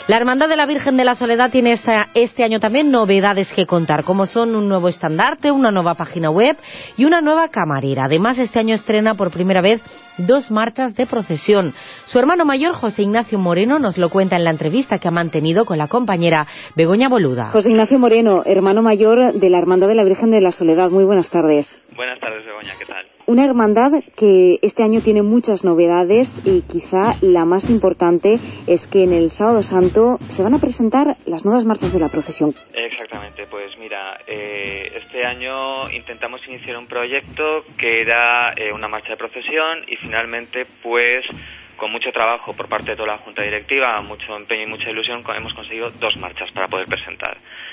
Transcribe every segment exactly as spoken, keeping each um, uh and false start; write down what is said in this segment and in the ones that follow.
La Hermandad de la Virgen de la Soledad tiene esta, este año también novedades que contar, como son un nuevo estandarte, una nueva página web y una nueva camarera. Además, este año estrena por primera vez dos marchas de procesión. Su hermano mayor, José Ignacio Moreno, nos lo cuenta en la entrevista que ha mantenido con la compañera Begoña Boluda. José Ignacio Moreno, hermano mayor de la Hermandad de la Virgen de la Soledad. Muy buenas tardes. Buenas tardes, Begoña, ¿qué tal? Una hermandad que este año tiene muchas novedades y quizá la más importante es que en el Sábado Santo se van a presentar las nuevas marchas de la procesión. Exactamente, pues mira, eh, este año intentamos iniciar un proyecto que era eh, una marcha de procesión y finalmente pues con mucho trabajo por parte de toda la Junta Directiva, mucho empeño y mucha ilusión hemos conseguido dos marchas para poder presentar.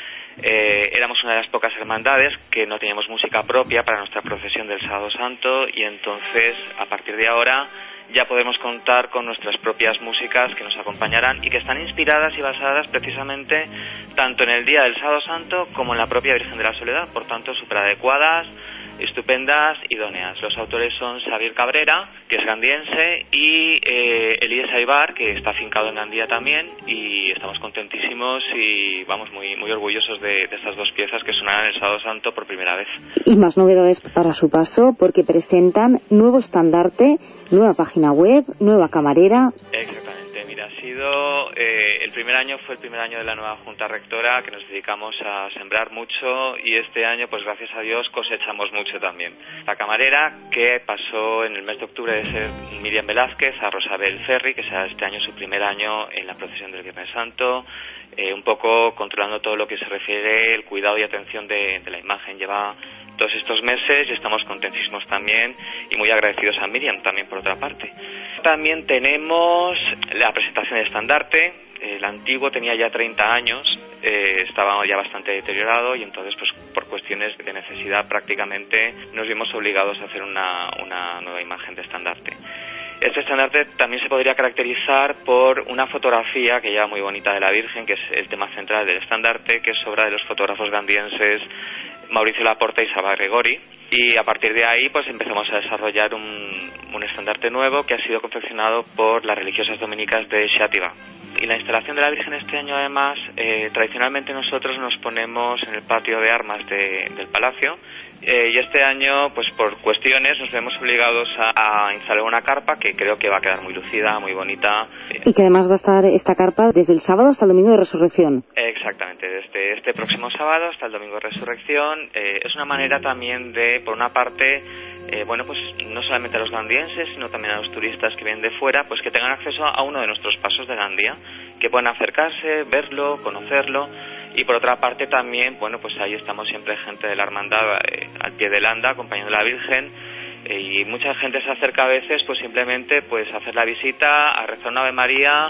Eh, éramos una de las pocas hermandades que no teníamos música propia para nuestra procesión del Sábado Santo y entonces a partir de ahora ya podemos contar con nuestras propias músicas que nos acompañarán y que están inspiradas y basadas precisamente tanto en el día del Sábado Santo como en la propia Virgen de la Soledad, por tanto súper adecuadas, estupendas, idóneas. Los autores son Xavier Cabrera, que es gandiense, y eh, Elías Aybar, que está afincado en Gandía también, y estamos contentísimos y vamos muy muy orgullosos de, de estas dos piezas que sonarán el Sábado Santo por primera vez. Y más novedades para su paso, porque presentan nuevo estandarte, nueva página web, nueva camarera. Exactamente. Mira, ha sido eh, el primer año fue el primer año de la nueva Junta Rectora, que nos dedicamos a sembrar mucho y este año, pues gracias a Dios, cosechamos mucho también. La camarera, que pasó en el mes de octubre de ser Miriam Velázquez a Rosabel Ferri, que será este año su primer año en la procesión del Viernes Santo, eh, un poco controlando todo lo que se refiere el cuidado y atención de, de la imagen. Lleva todos estos meses y estamos contentísimos también y muy agradecidos a Miriam también por otra parte. También tenemos la presentación de estandarte. El antiguo tenía ya treinta años, eh, estaba ya bastante deteriorado y entonces pues por cuestiones de necesidad prácticamente nos vimos obligados a hacer una, una nueva imagen de estandarte. Este estandarte también se podría caracterizar por una fotografía que lleva muy bonita de la Virgen, que es el tema central del estandarte, que es obra de los fotógrafos gandienses Mauricio Laporta y Saba Gregori, y a partir de ahí pues empezamos a desarrollar un, un estandarte nuevo que ha sido confeccionado por las religiosas dominicas de Xàtiva. Y la instalación de la Virgen este año además, eh, tradicionalmente nosotros nos ponemos en el patio de armas de, del Palacio, eh, y este año pues por cuestiones nos vemos obligados a, a instalar una carpa que creo que va a quedar muy lucida, muy bonita. Y que además va a estar esta carpa desde el sábado hasta el domingo de Resurrección. Exactamente, desde este próximo sábado hasta el domingo de Resurrección. Eh, es una manera también de, por una parte, eh, bueno, pues no solamente a los gandienses, sino también a los turistas que vienen de fuera, pues que tengan acceso a uno de nuestros pasos de Gandía, que puedan acercarse, verlo, conocerlo. Y por otra parte también, bueno, pues ahí estamos siempre gente de la hermandad eh, al pie del anda, acompañando a la Virgen, eh, y mucha gente se acerca a veces pues simplemente pues a hacer la visita, a rezar una Ave María,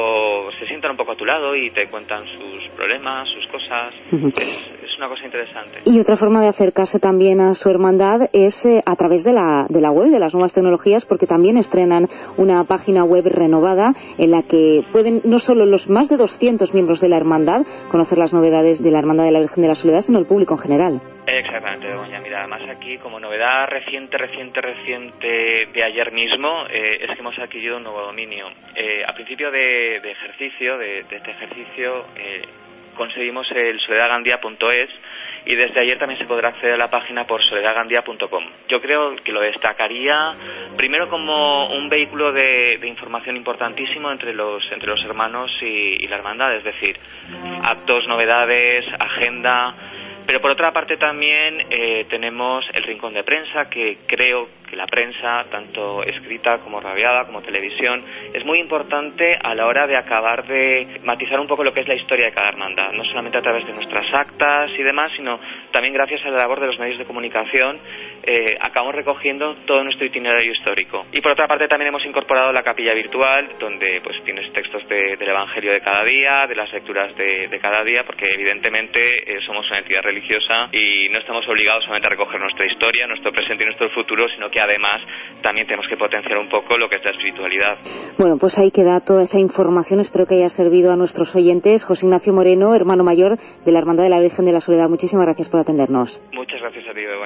o se sientan un poco a tu lado y te cuentan sus problemas, sus cosas. Uh-huh. es, es una cosa interesante. Y otra forma de acercarse también a su hermandad es eh, a través de la, de la web, de las nuevas tecnologías, porque también estrenan una página web renovada en la que pueden no solo los más de doscientos miembros de la hermandad conocer las novedades de la Hermandad de la Virgen de la Soledad, sino el público en general. Exactamente, Begoña. Mira, además aquí como novedad reciente, reciente, reciente de ayer mismo, eh, es que hemos adquirido un nuevo dominio. Eh, a principio de, de ejercicio, de, de este ejercicio, eh, conseguimos el soledad gandia punto es y desde ayer también se podrá acceder a la página por soledad gandia punto com. Yo creo que lo destacaría primero como un vehículo de, de información importantísimo entre los entre los hermanos y, y la hermandad, es decir, actos, novedades, agenda. Pero por otra parte también eh, tenemos el rincón de prensa, que creo que la prensa, tanto escrita como radiada, como televisión, es muy importante a la hora de acabar de matizar un poco lo que es la historia de cada hermandad, no solamente a través de nuestras actas y demás, sino también gracias a la labor de los medios de comunicación, eh, acabamos recogiendo todo nuestro itinerario histórico. Y por otra parte también hemos incorporado la capilla virtual, donde pues tienes textos de, del Evangelio de cada día, de las lecturas de, de cada día, porque evidentemente eh, somos una entidad religiosa y no estamos obligados solamente a recoger nuestra historia, nuestro presente y nuestro futuro, sino que además también tenemos que potenciar un poco lo que es la espiritualidad. Bueno, pues ahí queda toda esa información, espero que haya servido a nuestros oyentes. José Ignacio Moreno, hermano mayor de la Hermandad de la Virgen de la Soledad, muchísimas gracias por atendernos. Muchas gracias a ti, Begoña.